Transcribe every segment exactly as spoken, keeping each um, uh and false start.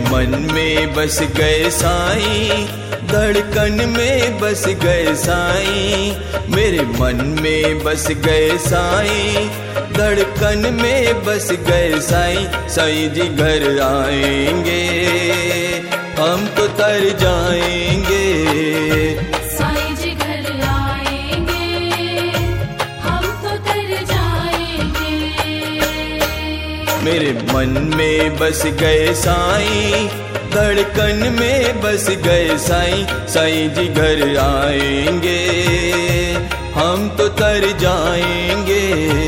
मन में बस गए साईं, धड़कन में बस गए साईं। मेरे मन में बस गए साईं, धड़कन में बस गए साईं। साईं जी घर आएंगे हम तो तर जाएंगे। साईं जी घर आएंगे हम तो तर जाएंगे। मेरे मन में बस गए साईं, धड़कन में बस गए साईं। साईं जी घर आएंगे हम तो तर जाएंगे।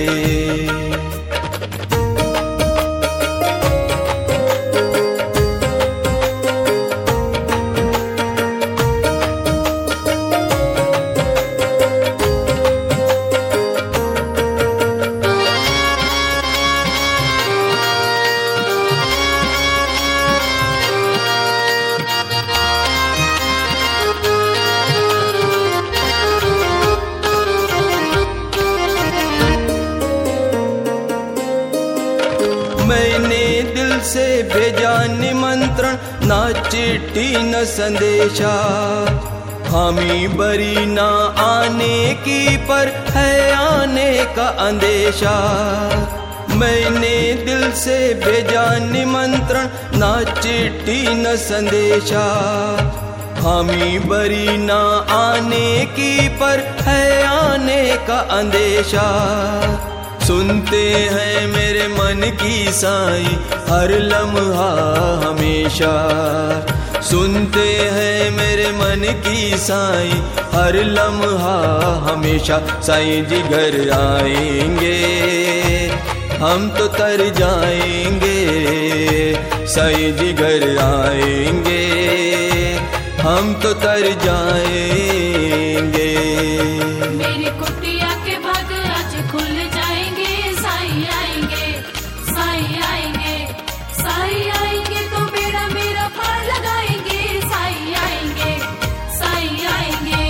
मैंने दिल से भेजा निमंत्रण, ना चिट्ठी न संदेशा। हामी बरी ना आने की पर है आने का अंदेशा। मैंने दिल से भेजा निमंत्रण, ना चिट्ठी न संदेशा। हामी बरी ना आने की पर है आने का अंदेशा। सुनते हैं मेरे मन की साईं हर लम्हा हमेशा। सुनते हैं मेरे मन की साईं हर लम्हा हमेशा। साईं जी घर आएंगे हम तो तर जाएंगे। साईं जी घर आएंगे हम तो तर जाएंगे। मेरी कुटिया के भाग आज खुल जाएंगे। साईं आएंगे साईं आएंगे साईं आएंगे तो बेड़ा मेरा पार लगाएंगे। साईं आएंगे साईं आएंगे।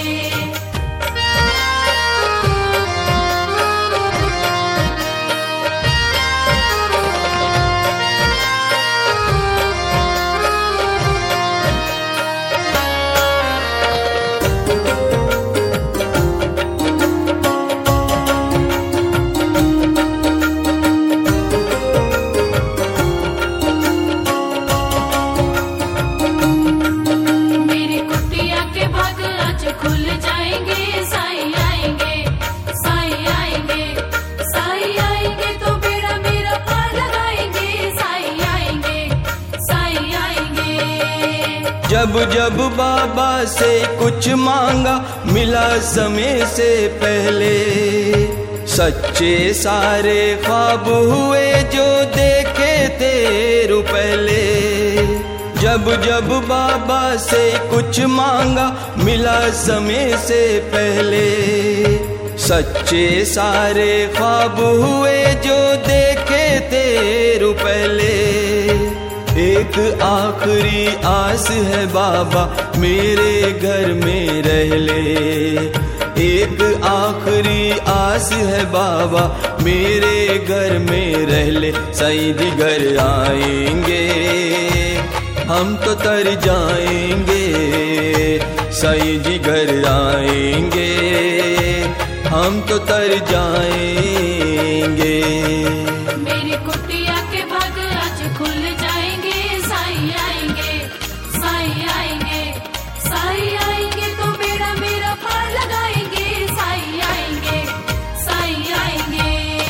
जब जब बाबा से कुछ मांगा मिला समय से पहले। सच्चे सारे ख्वाब हुए जो देखे थे रू पहले। जब जब बाबा से कुछ मांगा मिला समय से पहले। सच्चे सारे ख्वाब हुए जो देखे थे रू पहले। एक आखिरी आस है बाबा मेरे घर में रह ले। एक आखिरी आस है बाबा मेरे घर में रह ले। साईं जी घर आएंगे हम तो तर जाएंगे। साईं जी घर आएंगे हम तो तर जाएंगे। मेरी कुटिया के भाग आज खुल जाएंगे। साईं आएंगे साईं आएंगे साईं आएंगे तो बेड़ा मेरा पार लगाएंगे। साईं आएंगे साईं आएंगे।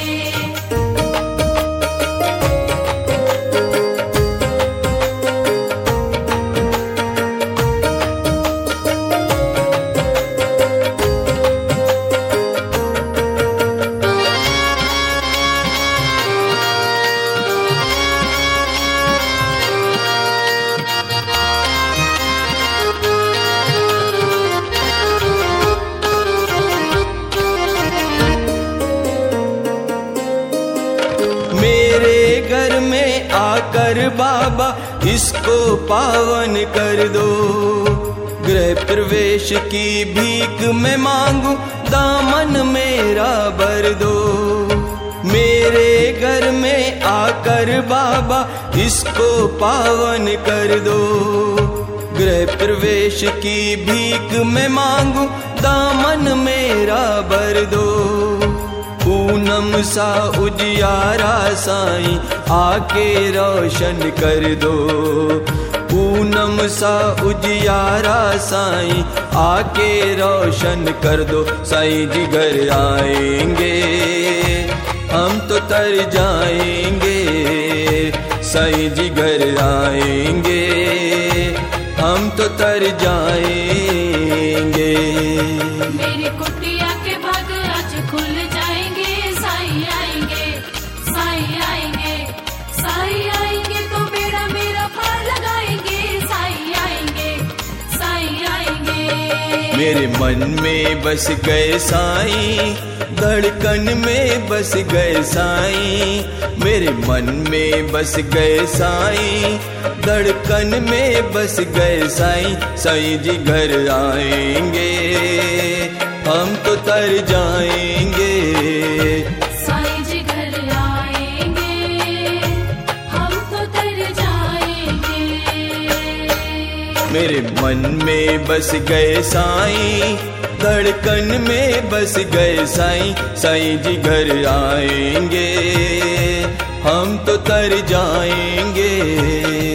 घर में आकर बाबा इसको पावन कर दो। गृह प्रवेश की भीख मैं मांगू दामन मेरा भर दो। मेरे घर में आकर बाबा इसको पावन कर दो। गृह प्रवेश की भीख मैं मांगू, दामन मेरा भर दो। पूनम सा उजियारा साईं आके रोशन कर दो। पूनम सा उजियारा साईं आके रोशन कर दो। साईं जी घर आएंगे हम तो तर जाएंगे। साईं जी घर आएंगे हम तो तर जाएंगे। मेरी कुटिया के भाग आज खुल जाएंगे। साईं आएंगे, साईं आएंगे, साईं आएंगे तो बेड़ा मेरा पार लगाएंगे। साईं आएंगे, साईं आएंगे। मेरे मन में बस गए साईं, धड़कन में बस गए साईं। मेरे मन में बस गए साईं, धड़कन में बस गए साईं। साईं जी घर आएंगे हम तो तर जाएंगे। साईं जी घर आएंगे हम तो तर जाएंगे। मेरे मन में बस गए साईं, धड़कन में बस गए साईं। साईं जी घर आएंगे हम तो तर जाएंगे।